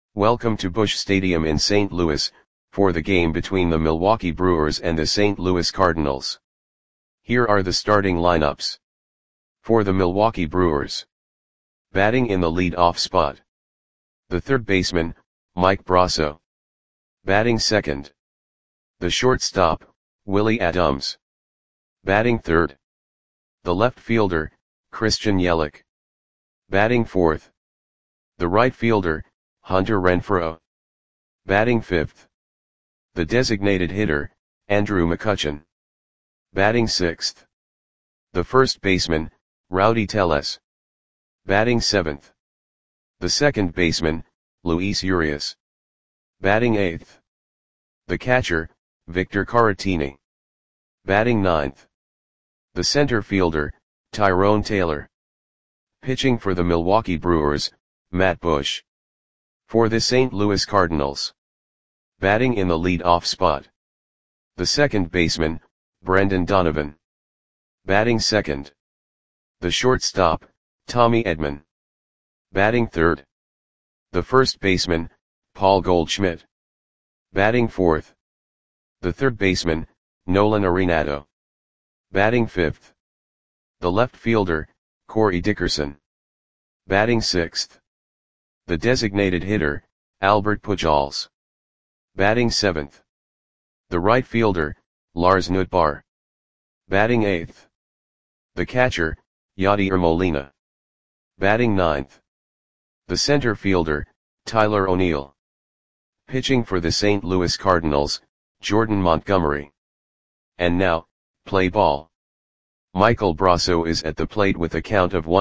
Welcome to Busch Stadium in St. Louis, for the game between the Milwaukee Brewers and the St. Louis Cardinals. Here are the starting lineups. For the Milwaukee Brewers. Batting in the lead-off spot. The third baseman, Mike Brosseau. Batting second. The shortstop, Willy Adames. Batting third. The left fielder, Christian Yelich. Batting fourth. The right fielder, Hunter Renfroe. Batting fifth. The designated hitter, Andrew McCutchen. Batting sixth. The first baseman, Rowdy Tellez. Batting seventh. The second baseman, Luis Urias. Batting eighth. The catcher, Victor Caratini. Batting ninth. The center fielder, Tyrone Taylor. Pitching for the Milwaukee Brewers, Matt Bush. For the St. Louis Cardinals. Batting in the lead-off spot. The second baseman, Brendan Donovan. Batting second. The shortstop, Tommy Edman. Batting third. The first baseman, Paul Goldschmidt. Batting fourth. The third baseman, Nolan Arenado. Batting fifth. The left fielder, Corey Dickerson. Batting sixth. The designated hitter, Albert Pujols. Batting seventh. The right fielder, Lars Nootbaar. Batting eighth. The catcher, Yadier Molina. Batting ninth. The center fielder, Tyler O'Neill. Pitching for the St. Louis Cardinals, Jordan Montgomery. And now, play ball. Michael Brosseau is at the plate with a count of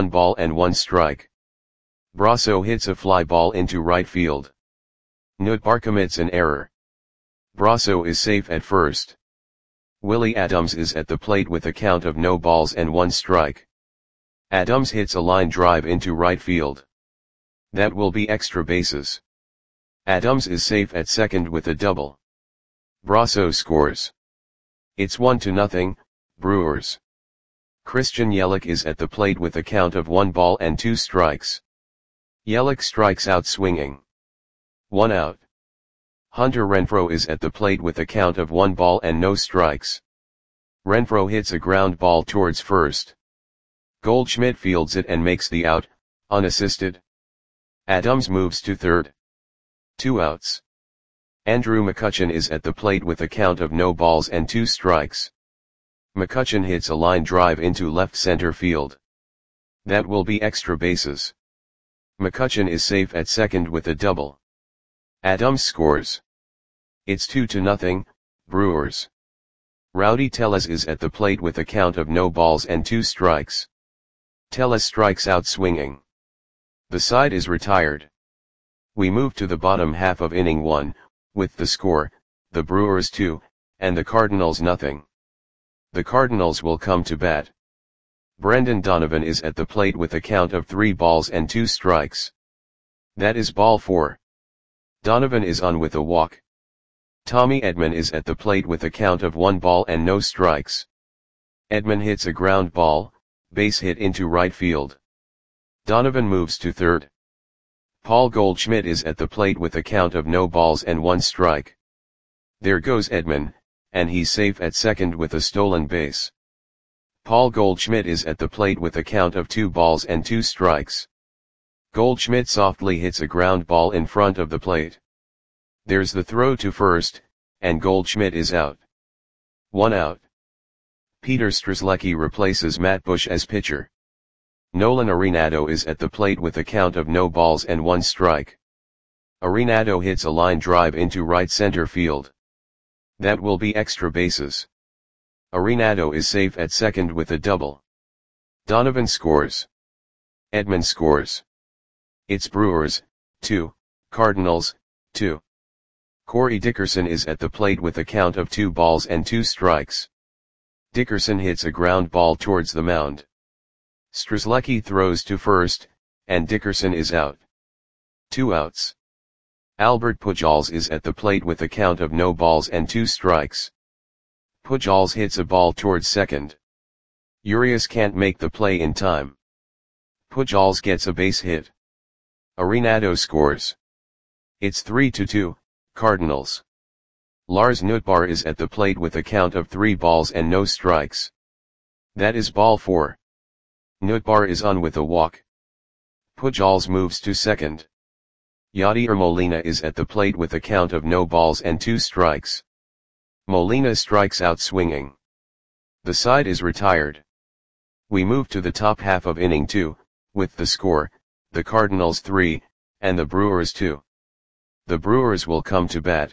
1-1. Brosseau hits a fly ball into right field. Nootbaar commits an error. Brosseau is safe at first. Willy Adames is at the plate with a count of 0-1. Adames hits a line drive into right field. That will be extra bases. Adames is safe at second with a double. Brosseau scores. It's 1-0, Brewers. Christian Yelich is at the plate with a count of 1-2. Yelich strikes out swinging. 1 out. Hunter Renfroe is at the plate with a count of 1-0. Renfroe hits a ground ball towards first. Goldschmidt fields it and makes the out, unassisted. Adames moves to third. 2 outs. Andrew McCutchen is at the plate with a count of 0-2. McCutchen hits a line drive into left center field. That will be extra bases. McCutchen is safe at second with a double. Adames scores. It's 2-0, Brewers. Rowdy Tellez is at the plate with a count of 0-2. Tellez strikes out swinging. The side is retired. We move to the bottom half of inning 1, with the score, the Brewers 2, and the Cardinals 0. The Cardinals will come to bat. Brendan Donovan is at the plate with a count of 3-2. That is ball 4. Donovan is on with a walk. Tommy Edman is at the plate with a count of 1-0. Edman hits a ground ball, base hit into right field. Donovan moves to third. Paul Goldschmidt is at the plate with a count of 0-1. There goes Edman, and he's safe at second with a stolen base. Paul Goldschmidt is at the plate with a count of 2-2. Goldschmidt softly hits a ground ball in front of the plate. There's the throw to first, and Goldschmidt is out. 1 out. Peter Strzelecki replaces Matt Bush as pitcher. Nolan Arenado is at the plate with a count of 0-1. Arenado hits a line drive into right center field. That will be extra bases. Arenado is safe at second with a double. Donovan scores. Edman scores. It's Brewers, 2, Cardinals, 2. Corey Dickerson is at the plate with a count of 2-2. Dickerson hits a ground ball towards the mound. Strzelecki throws to first, and Dickerson is out. 2 outs. Albert Pujols is at the plate with a count of 0-2. Pujols hits a ball towards second. Urias can't make the play in time. Pujols gets a base hit. Arenado scores. It's 3-2, Cardinals. Lars Nootbaar is at the plate with a count of 3 balls and no strikes. That is ball 4. Nootbaar is on with a walk. Pujols moves to second. Yadier Molina is at the plate with a count of no balls and 2 strikes. Molina strikes out swinging. The side is retired. We move to the top half of inning 2, with the score, the Cardinals 3, and the Brewers 2. The Brewers will come to bat.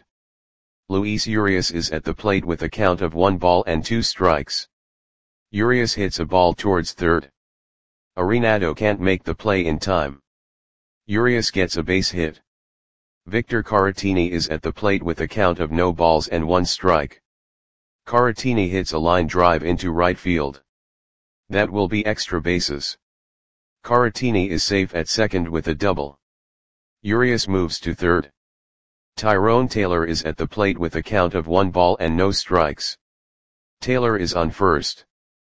Luis Urias is at the plate with a count of 1 ball and 2 strikes. Urias hits a ball towards third. Arenado can't make the play in time. Urias gets a base hit. Victor Caratini is at the plate with a count of no balls and 1 strike. Caratini hits a line drive into right field. That will be extra bases. Caratini is safe at second with a double. Urias moves to third. Tyrone Taylor is at the plate with a count of 1 ball and no strikes. Taylor is on first.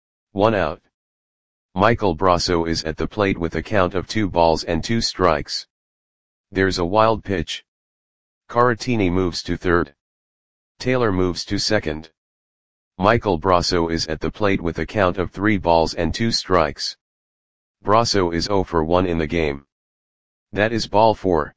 1 out. Michael Brasso is at the plate with a count of 2 balls and 2 strikes. There's a wild pitch. Caratini moves to third. Taylor moves to second. Michael Brasso is at the plate with a count of 3 balls and 2 strikes. Brasso is 0 for 1 in the game. That is ball 4.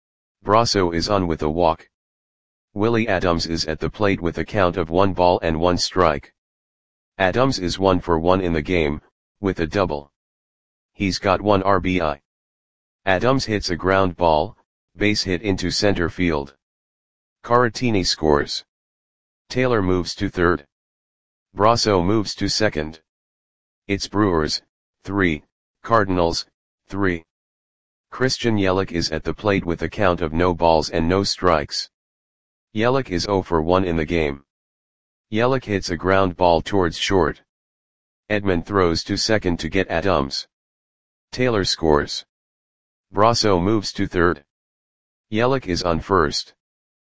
Brasso is on with a walk. Willie Adams is at the plate with a count of 1 ball and 1 strike. Adams is 1 for 1 in the game, with a double. He's got 1 RBI. Adams hits a ground ball, base hit into center field. Caratini scores. Taylor moves to third. Brasso moves to second. It's Brewers, 3, Cardinals, 3. Christian Yelich is at the plate with a count of no balls and no strikes. Yelich is 0 for 1 in the game. Yelich hits a ground ball towards short. Edman throws to second to get Adams. Taylor scores. Brasso moves to third. Yelich is on first.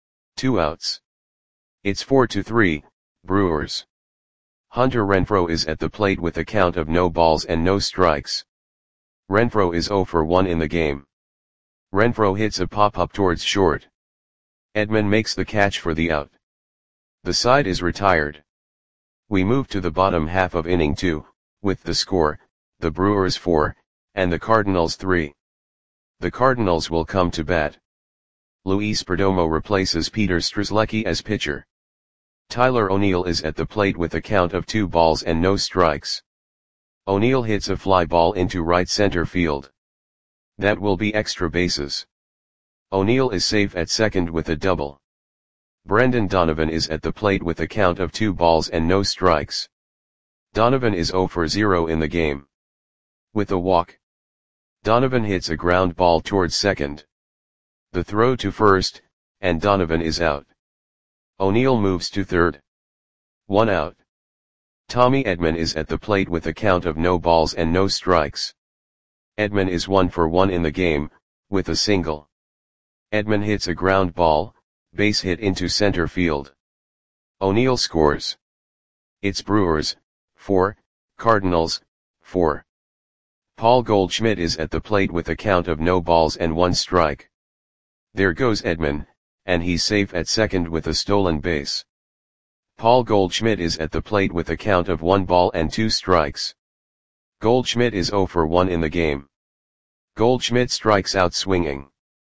2 outs. It's 4-3, Brewers. Hunter Renfroe is at the plate with a count of no balls and no strikes. Renfroe is 0 for 1 in the game. Renfroe hits a pop-up towards short. Edman makes the catch for the out. The side is retired. We move to the bottom half of inning 2, with the score, the Brewers 4, and the Cardinals 3. The Cardinals will come to bat. Luis Perdomo replaces Peter Strzelecki as pitcher. Tyler O'Neill is at the plate with a count of 2 balls and no strikes. O'Neill hits a fly ball into right center field. That will be extra bases. O'Neill is safe at second with a double. Brendan Donovan is at the plate with a count of 2 balls and no strikes. Donovan is 0 for 0 in the game. With a walk. Donovan hits a ground ball towards second. The throw to first, and Donovan is out. O'Neill moves to third. 1 out. Tommy Edman is at the plate with a count of no balls and no strikes. Edman is 1 for 1 in the game, with a single. Edman hits a ground ball, base hit into center field. O'Neill scores. It's Brewers, 4, Cardinals, 4. Paul Goldschmidt is at the plate with a count of no balls and 1 strike. There goes Edman, and he's safe at second with a stolen base. Paul Goldschmidt is at the plate with a count of 1 ball and 2 strikes. Goldschmidt is 0 for 1 in the game. Goldschmidt strikes out swinging.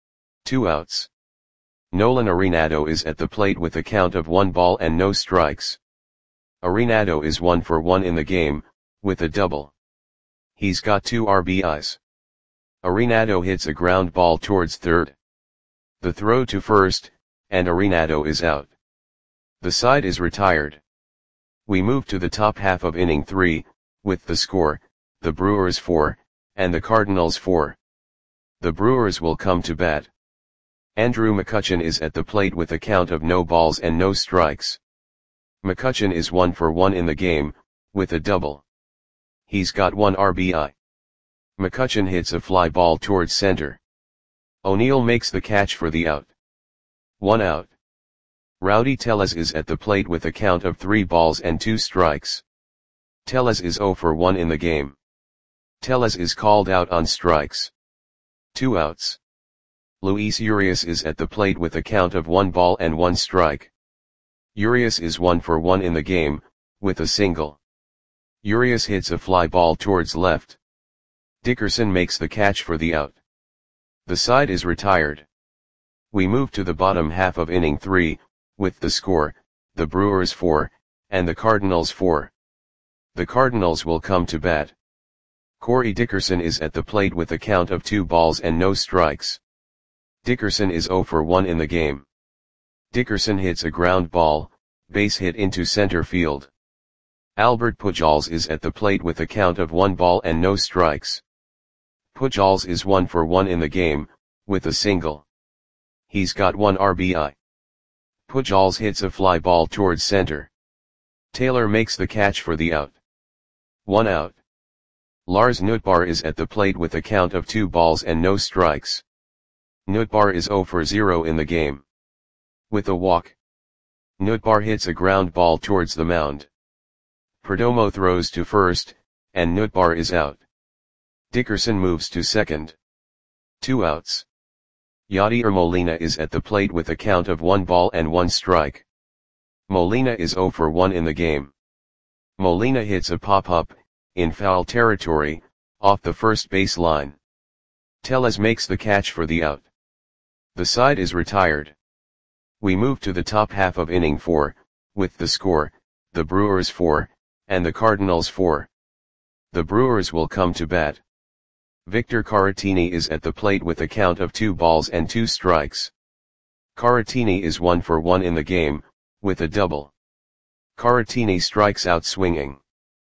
2 outs. Nolan Arenado is at the plate with a count of 1 ball and no strikes. Arenado is 1 for 1 in the game, with a double. He's got 2 RBIs. Arenado hits a ground ball towards third. The throw to first, and Arenado is out. The side is retired. We move to the top half of inning 3, with the score, the Brewers 4, and the Cardinals 4. The Brewers will come to bat. Andrew McCutchen is at the plate with a count of no balls and no strikes. McCutchen is 1 for 1 in the game, with a double. He's got 1 RBI. McCutchen hits a fly ball towards center. O'Neill makes the catch for the out. 1 out. Rowdy Tellez is at the plate with a count of 3 balls and 2 strikes. Tellez is 0 for 1 in the game. Tellez is called out on strikes. 2 outs. Luis Urias is at the plate with a count of 1 ball and 1 strike. Urias is 1 for 1 in the game, with a single. Urias hits a fly ball towards left. Dickerson makes the catch for the out. The side is retired. We move to the bottom half of inning 3, with the score, the Brewers 4, and the Cardinals 4. The Cardinals will come to bat. Corey Dickerson is at the plate with a count of 2 balls and no strikes. Dickerson is 0 for 1 in the game. Dickerson hits a ground ball, base hit into center field. Albert Pujols is at the plate with a count of 1 ball and no strikes. Pujols is 1 for 1 in the game, with a single. He's got 1 RBI. Pujols hits a fly ball towards center. Taylor makes the catch for the out. 1 out. Lars Nootbaar is at the plate with a count of 2 balls and no strikes. Nootbaar is 0 for 0 in the game. With a walk. Nootbaar hits a ground ball towards the mound. Perdomo throws to first, and Nootbaar is out. Dickerson moves to second. 2 outs. Yadier Molina is at the plate with a count of 1 ball and 1 strike. Molina is 0 for 1 in the game. Molina hits a pop-up, in foul territory, off the first base line. Tellez makes the catch for the out. The side is retired. We move to the top half of inning 4, with the score, the Brewers 4, and the Cardinals 4. The Brewers will come to bat. Victor Caratini is at the plate with a count of 2 balls and 2 strikes. Caratini is 1 for 1 in the game, with a double. Caratini strikes out swinging.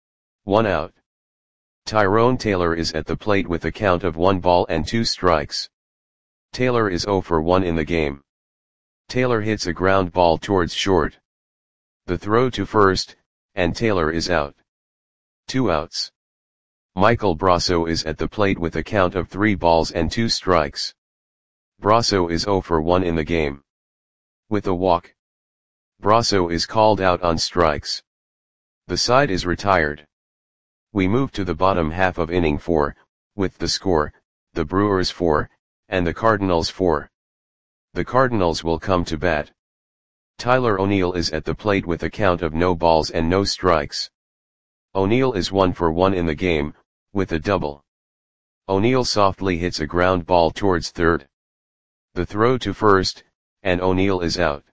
1 out. Tyrone Taylor is at the plate with a count of 1 ball and 2 strikes. Taylor is 0 for 1 in the game. Taylor hits a ground ball towards short. The throw to first, and Taylor is out. 2 outs. Michael Brasso is at the plate with a count of 3 balls and 2 strikes. Brasso is 0 for 1 in the game. With a walk. Brasso is called out on strikes. The side is retired. We move to the bottom half of inning 4, with the score, the Brewers 4, and the Cardinals 4. The Cardinals will come to bat. Tyler O'Neill is at the plate with a count of no balls and no strikes. O'Neill is 1 for 1 in the game, with a double. O'Neill softly hits a ground ball towards third. The throw to first, and O'Neill is out.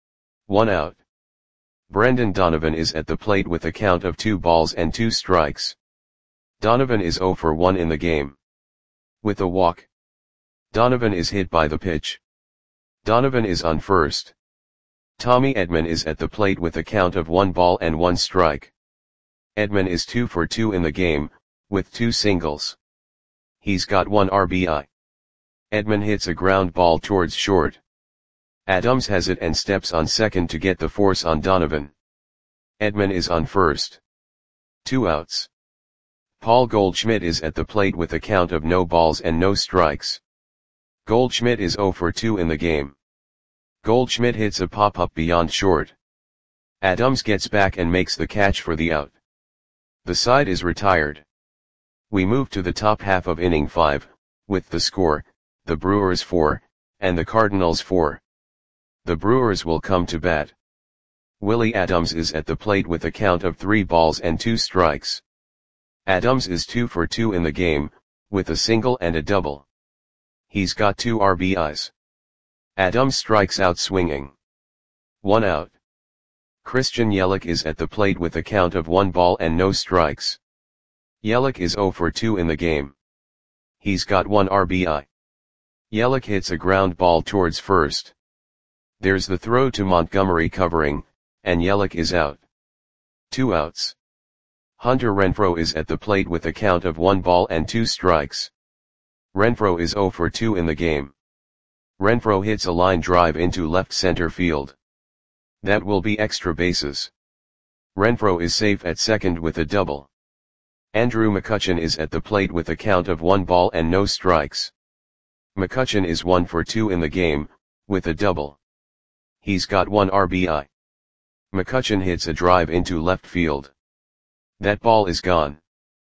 1 out. Brendan Donovan is at the plate with a count of 2 balls and 2 strikes. Donovan is 0 for 1 in the game. With a walk. Donovan is hit by the pitch. Donovan is on first. Tommy Edman is at the plate with a count of 1 ball and 1 strike. Edman is 2 for 2 in the game, with 2 singles. He's got 1 RBI. Edman hits a ground ball towards short. Adams has it and steps on second to get the force on Donovan. Edman is on first. 2 outs. Paul Goldschmidt is at the plate with a count of no balls and no strikes. Goldschmidt is 0 for 2 in the game. Goldschmidt hits a pop-up beyond short. Adams gets back and makes the catch for the out. The side is retired. We move to the top half of inning 5, with the score, the Brewers 4, and the Cardinals 4. The Brewers will come to bat. Willie Adams is at the plate with a count of 3 balls and 2 strikes. Adams is 2 for 2 in the game, with a single and a double. He's got 2 RBIs. Adams strikes out swinging. 1 out. Christian Yelich is at the plate with a count of 1 ball and no strikes. Yelich is 0 for 2 in the game. He's got 1 RBI. Yelich hits a ground ball towards first. There's the throw to Montgomery covering, and Yelich is out. 2 outs. Hunter Renfroe is at the plate with a count of 1 ball and 2 strikes. Renfroe is 0 for 2 in the game. Renfroe hits a line drive into left center field. That will be extra bases. Renfroe is safe at second with a double. Andrew McCutchen is at the plate with a count of 1 ball and no strikes. McCutchen is 1 for 2 in the game, with a double. He's got 1 RBI. McCutchen hits a drive into left field. That ball is gone.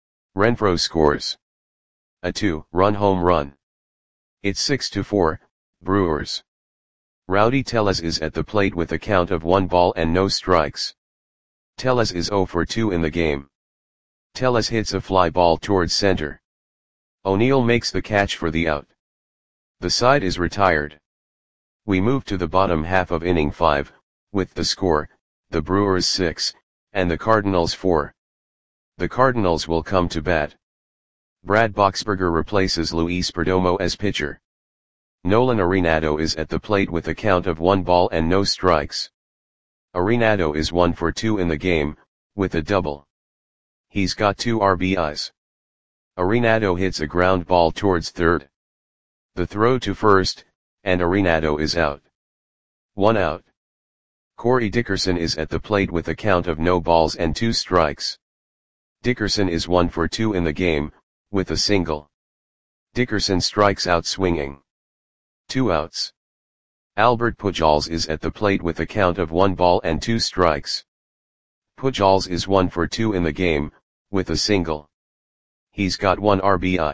Renfroe scores a 2-run home run. It's 6-4, Brewers. Rowdy Tellez is at the plate with a count of 1 ball and no strikes. Tellez is 0 for 2 in the game. Tellez hits a fly ball towards center. O'Neill makes the catch for the out. The side is retired. We move to the bottom half of inning 5, with the score, the Brewers 6, and the Cardinals 4. The Cardinals will come to bat. Brad Boxberger replaces Luis Perdomo as pitcher. Nolan Arenado is at the plate with a count of 1 ball and no strikes. Arenado is 1 for 2 in the game, with a double. He's got 2 RBIs. Arenado hits a ground ball towards third. The throw to first, and Arenado is out. 1 out. Corey Dickerson is at the plate with a count of no balls and 2 strikes. Dickerson is 1 for 2 in the game, with a single. Dickerson strikes out swinging. 2 outs. Albert Pujols is at the plate with a count of 1 ball and 2 strikes. Pujols is 1 for 2 in the game, with a single. He's got 1 RBI.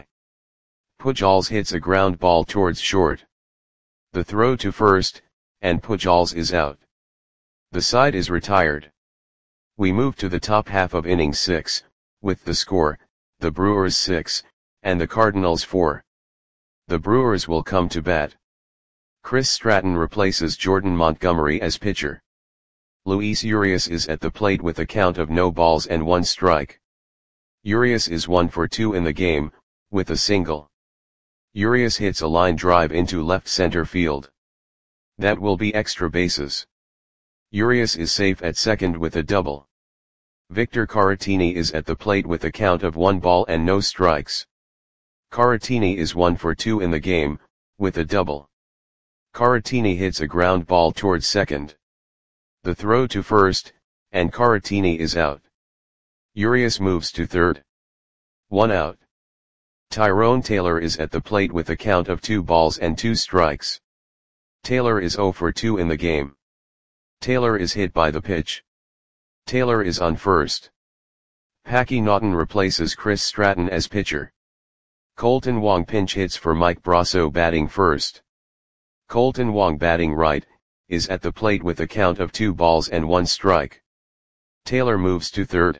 Pujols hits a ground ball towards short. The throw to first, and Pujols is out. The side is retired. We move to the top half of inning 6, with the score, the Brewers 6, and the Cardinals 4. The Brewers will come to bat. Chris Stratton replaces Jordan Montgomery as pitcher. Luis Urias is at the plate with a count of no balls and 1 strike. Urias is 1 for 2 in the game, with a single. Urias hits a line drive into left center field. That will be extra bases. Urias is safe at second with a double. Victor Caratini is at the plate with a count of 1 ball and no strikes. Caratini is 1 for 2 in the game, with a double. Caratini hits a ground ball towards second. The throw to first, and Caratini is out. Urias moves to third. 1 out. Tyrone Taylor is at the plate with a count of 2 balls and 2 strikes. Taylor is 0 for 2 in the game. Taylor is hit by the pitch. Taylor is on first. Packy Naughton replaces Chris Stratton as pitcher. Colton Wong pinch hits for Mike Brasso batting first. Colton Wong batting right, is at the plate with a count of 2 balls and 1 strike. Taylor moves to third.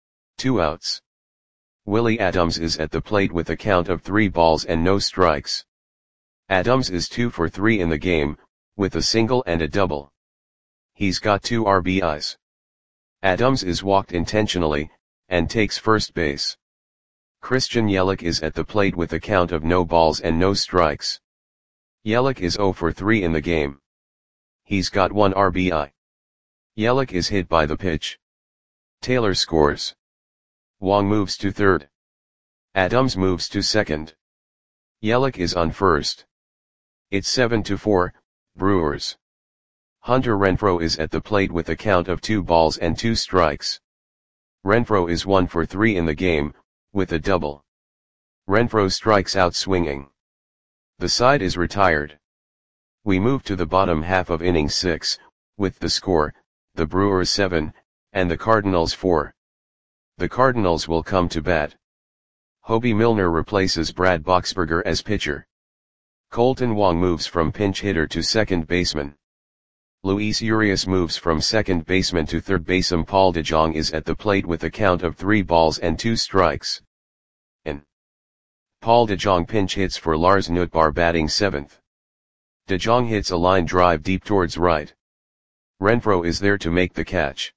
2 outs. Willie Adams is at the plate with a count of 3 balls and no strikes. Adams is 2 for 3 in the game, with a single and a double. He's got 2 RBIs. Adams is walked intentionally, and takes first base. Christian Yelich is at the plate with a count of no balls and no strikes. Yelich is 0 for 3 in the game. He's got 1 RBI. Yelich is hit by the pitch. Taylor scores. Wong moves to third. Adams moves to second. Yelich is on first. It's 7-4, Brewers. Hunter Renfroe is at the plate with a count of 2 balls and 2 strikes. Renfroe is 1 for 3 in the game, with a double. Renfroe strikes out swinging. The side is retired. We move to the bottom half of inning 6, with the score, the Brewers 7, and the Cardinals 4. The Cardinals will come to bat. Hobie Milner replaces Brad Boxberger as pitcher. Colton Wong moves from pinch hitter to second baseman. Luis Urias moves from second baseman to third baseman. Paul DeJong is at the plate with a count of 3 balls and 2 strikes. And Paul DeJong pinch hits for Lars Nootbaar batting 7th. DeJong hits a line drive deep towards right. Renfroe is there to make the catch.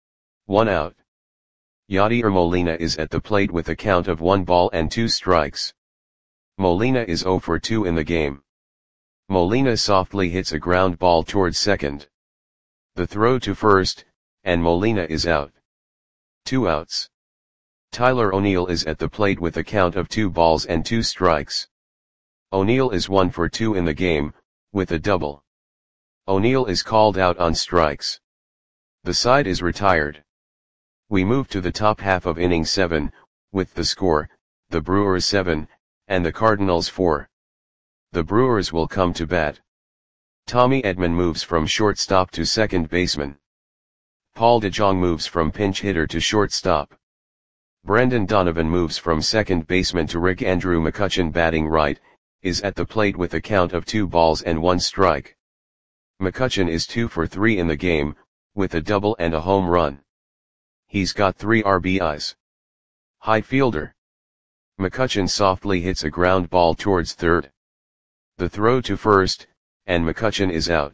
1 out. Yadier Molina is at the plate with a count of 1 ball and 2 strikes. Molina is 0 for 2 in the game. Molina softly hits a ground ball towards second. The throw to first, and Molina is out. 2 outs. Tyler O'Neill is at the plate with a count of 2 balls and 2 strikes. O'Neill is 1 for 2 in the game, with a double. O'Neill is called out on strikes. The side is retired. We move to the top half of inning 7, with the score, the Brewers 7, and the Cardinals 4. The Brewers will come to bat. Tommy Edman moves from shortstop to second baseman. Paul DeJong moves from pinch hitter to shortstop. Brendan Donovan moves from second baseman to Rick Andrew McCutchen batting right, is at the plate with a count of 2 balls and 1 strike. McCutchen is 2 for 3 in the game, with a double and a home run. He's got 3 RBIs. High fielder. McCutchen softly hits a ground ball towards third. The throw to first, and McCutchen is out.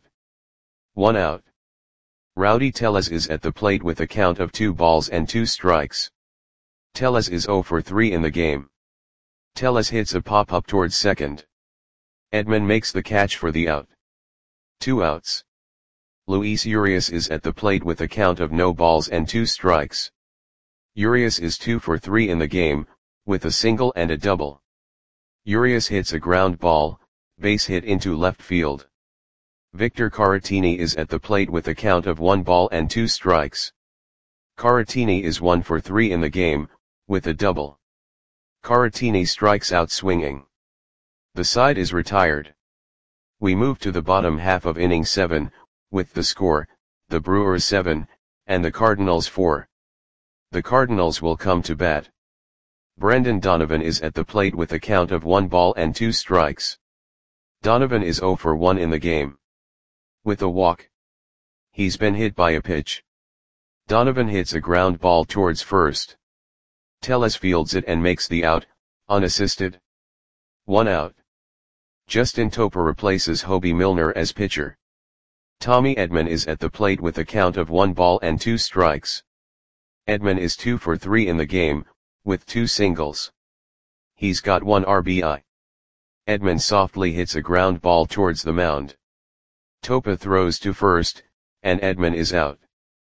1 out. Rowdy Tellez is at the plate with a count of 2 balls and 2 strikes. Tellez is 0 for 3 in the game. Tellez hits a pop-up towards second. Edman makes the catch for the out. 2 outs. Luis Urias is at the plate with a count of no balls and 2 strikes. Urias is 2 for 3 in the game, with a single and a double. Urias hits a ground ball, base hit into left field. Victor Caratini is at the plate with a count of 1 ball and 2 strikes. Caratini is 1 for 3 in the game, with a double. Caratini strikes out swinging. The side is retired. We move to the bottom half of inning 7, with the score, the Brewers 7, and the Cardinals 4. The Cardinals will come to bat. Brendan Donovan is at the plate with a count of 1 ball and 2 strikes. Donovan is 0 for 1 in the game. With a walk. He's been hit by a pitch. Donovan hits a ground ball towards first. Tellez fields it and makes the out, unassisted. 1 out. Justin Topa replaces Hobie Milner as pitcher. Tommy Edman is at the plate with a count of 1 ball and 2 strikes. Edman is 2 for 3 in the game, with 2 singles. He's got 1 RBI. Edman softly hits a ground ball towards the mound. Topa throws to first, and Edman is out.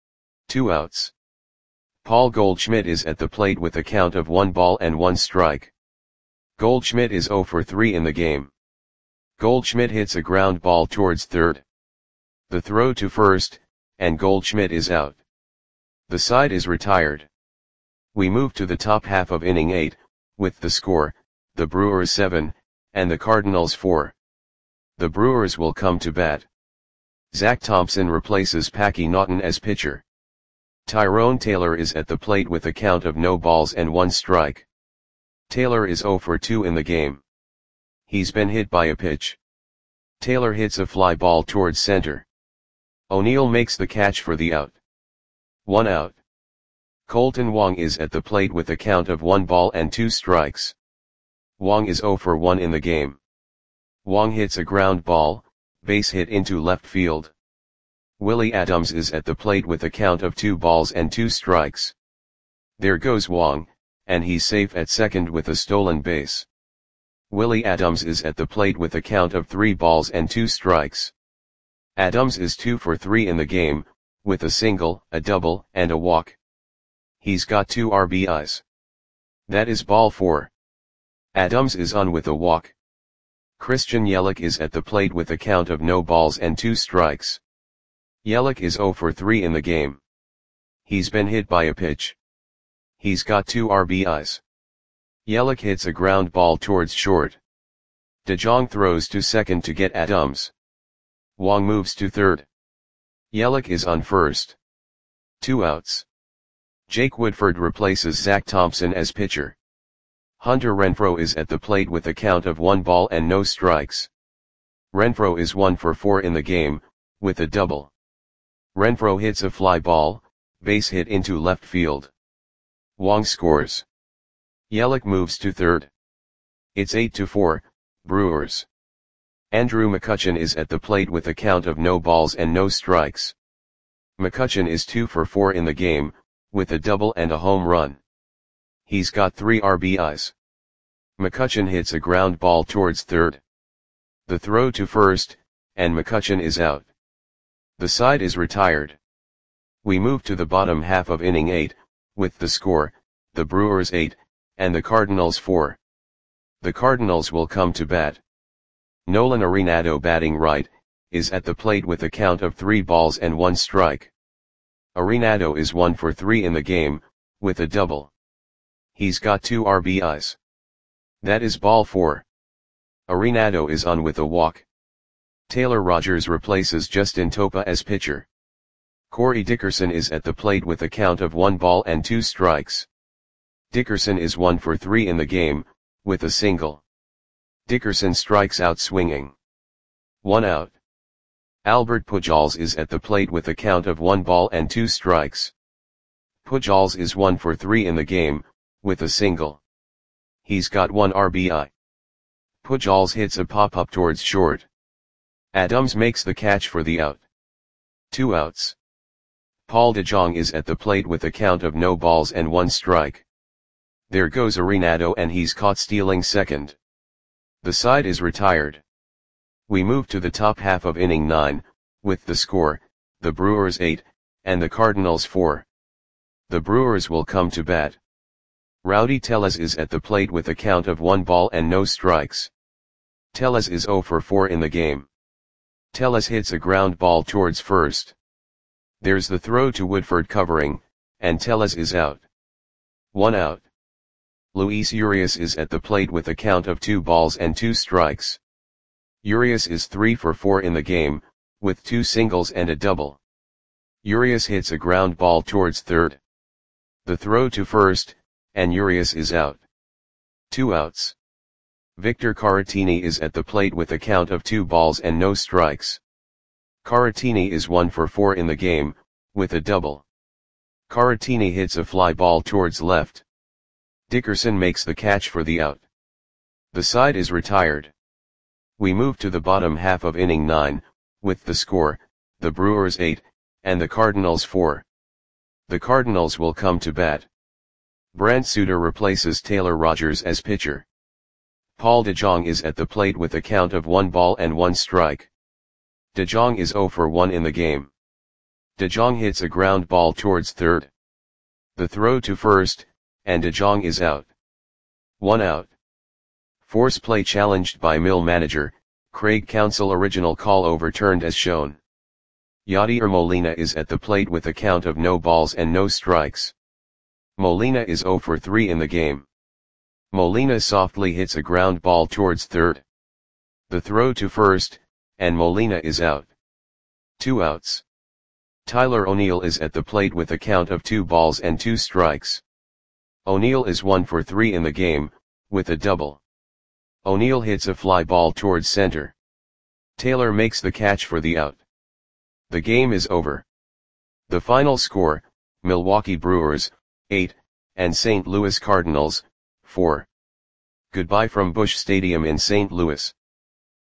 2 outs. Paul Goldschmidt is at the plate with a count of 1 ball and 1 strike. Goldschmidt is 0 for 3 in the game. Goldschmidt hits a ground ball towards third. The throw to first, and Goldschmidt is out. The side is retired. We move to the top half of inning 8, with the score, the Brewers 7, and the Cardinals 4. The Brewers will come to bat. Zach Thompson replaces Packy Naughton as pitcher. Tyrone Taylor is at the plate with a count of no balls and 1 strike. Taylor is 0 for 2 in the game. He's been hit by a pitch. Taylor hits a fly ball towards center. O'Neill makes the catch for the out. 1 out. Colton Wong is at the plate with a count of 1 ball and 2 strikes. Wong is 0 for 1 in the game. Wong hits a ground ball, base hit into left field. Willie Adams is at the plate with a count of 2 balls and 2 strikes. There goes Wong, and he's safe at second with a stolen base. Willie Adams is at the plate with a count of 3 balls and 2 strikes. Adams is 2 for 3 in the game, with a single, a double, and a walk. He's got 2 RBIs. That is ball 4. Adams is on with a walk. Christian Yelich is at the plate with a count of no balls and 2 strikes. Yelich is 0 for 3 in the game. He's been hit by a pitch. He's got 2 RBIs. Yelich hits a ground ball towards short. DeJong throws to second to get Adams. Wong moves to third. Yelich is on first. 2 outs. Jake Woodford replaces Zach Thompson as pitcher. Hunter Renfroe is at the plate with a count of 1 ball and no strikes. Renfroe is 1 for 4 in the game, with a double. Renfroe hits a fly ball, base hit into left field. Wong scores. Yelich moves to third. It's 8-4, Brewers. Andrew McCutchen is at the plate with a count of no balls and no strikes. McCutchen is 2 for 4 in the game, with a double and a home run. He's got 3 RBIs. McCutchen hits a ground ball towards third. The throw to first, and McCutchen is out. The side is retired. We move to the bottom half of inning 8, with the score, the Brewers 8, and the Cardinals 4. The Cardinals will come to bat. Nolan Arenado, batting right, is at the plate with a count of 3 balls and 1 strike. Arenado is 1 for 3 in the game, with a double. He's got 2 RBIs. That is ball 4. Arenado is on with a walk. Taylor Rogers replaces Justin Topa as pitcher. Corey Dickerson is at the plate with a count of 1 ball and 2 strikes. Dickerson is 1 for 3 in the game, with a single. Dickerson strikes out swinging. 1 out. Albert Pujols is at the plate with a count of 1 ball and 2 strikes. Pujols is 1 for 3 in the game, with a single. He's got 1 RBI. Pujols hits a pop-up towards short. Adams makes the catch for the out. 2 outs. Paul DeJong is at the plate with a count of no balls and 1 strike. There goes Arenado and he's caught stealing second. The side is retired. We move to the top half of inning 9, with the score, the Brewers 8, and the Cardinals 4. The Brewers will come to bat. Rowdy Tellez is at the plate with a count of 1 ball and no strikes. Tellez is 0 for 4 in the game. Tellez hits a ground ball towards first. There's the throw to Woodford covering, and Tellez is out. 1 out. Luis Urias is at the plate with a count of 2 balls and 2 strikes. Urias is 3 for 4 in the game, with 2 singles and a double. Urias hits a ground ball towards third. The throw to first, and Urias is out. 2 outs. Victor Caratini is at the plate with a count of 2 balls and no strikes. Caratini is 1 for 4 in the game, with a double. Caratini hits a fly ball towards left. Dickerson makes the catch for the out. The side is retired. We move to the bottom half of inning 9, with the score, the Brewers 8, and the Cardinals 4. The Cardinals will come to bat. Brent Suter replaces Taylor Rogers as pitcher. Paul DeJong is at the plate with a count of 1 ball and 1 strike. DeJong is 0 for 1 in the game. DeJong hits a ground ball towards third. The throw to first, and DeJong is out. 1 out. Force play challenged by Mill manager, Craig Counsell. Original call overturned as shown. Yadier Molina is at the plate with a count of no balls and no strikes. Molina is 0 for 3 in the game. Molina softly hits a ground ball towards third. The throw to first, and Molina is out. 2 outs. Tyler O'Neill is at the plate with a count of 2 balls and 2 strikes. O'Neill is 1 for 3 in the game, with a double. O'Neill hits a fly ball towards center. Taylor makes the catch for the out. The game is over. The final score, Milwaukee Brewers, 8, and St. Louis Cardinals, 4. Goodbye from Busch Stadium in St. Louis.